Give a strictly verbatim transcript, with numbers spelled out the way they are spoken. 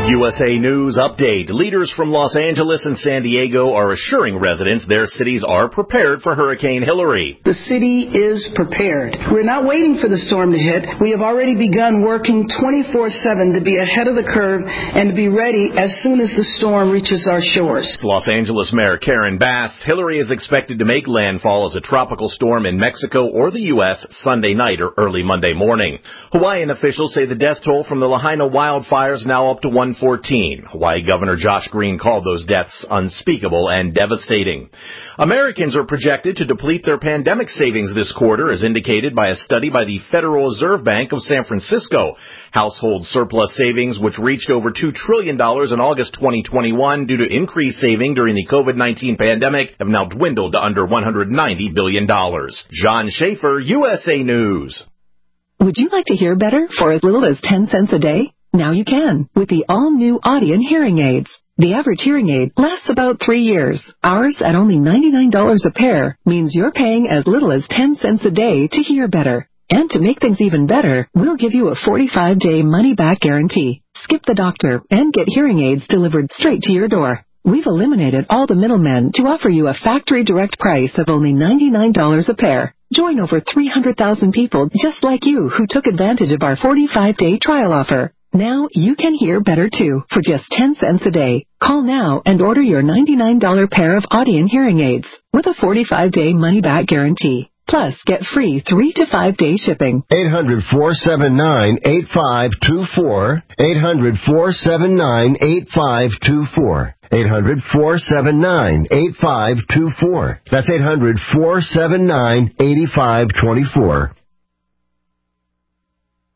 U S A News Update. Leaders from Los Angeles and San Diego are assuring residents their cities are prepared for Hurricane Hilary. The city is prepared. We're not waiting for the storm to hit. We have already begun working twenty-four seven to be ahead of the curve and to be ready as soon as the storm reaches our shores. Los Angeles Mayor Karen Bass. Hilary is expected to make landfall as a tropical storm in Mexico or the U S Sunday night or early Monday morning. Hawaiian officials say the death toll from the Lahaina wildfires now up to one fourteen. Hawaii Governor Josh Green called those deaths unspeakable and devastating. Americans are projected to deplete their pandemic savings this quarter, as indicated by a study by the Federal Reserve Bank of San Francisco. Household surplus savings, which reached over two trillion dollars in August twenty twenty-one due to increased saving during the COVID nineteen pandemic, have now dwindled to under one hundred ninety billion dollars. John Schaefer, U S A News. Would you like to hear better for as little as ten cents a day? Now you can with the all-new Audien hearing aids. The average hearing aid lasts about three years. Ours, at only ninety-nine dollars a pair, means you're paying as little as ten cents a day to hear better. And to make things even better, we'll give you a forty-five day money-back guarantee. Skip the doctor and get hearing aids delivered straight to your door. We've eliminated all the middlemen to offer you a factory direct price of only ninety-nine dollars a pair. Join over three hundred thousand people just like you who took advantage of our forty-five day trial offer. Now you can hear better too for just ten cents a day. Call now and order your ninety-nine dollars pair of Audien hearing aids with a forty-five day money-back guarantee. Plus, get free three to five day shipping. eight hundred, four seven nine, eight five two four. eight hundred, four seven nine, eight five two four. eight hundred, four seven nine, eight five two four. That's eight hundred, four seven nine, eight five two four.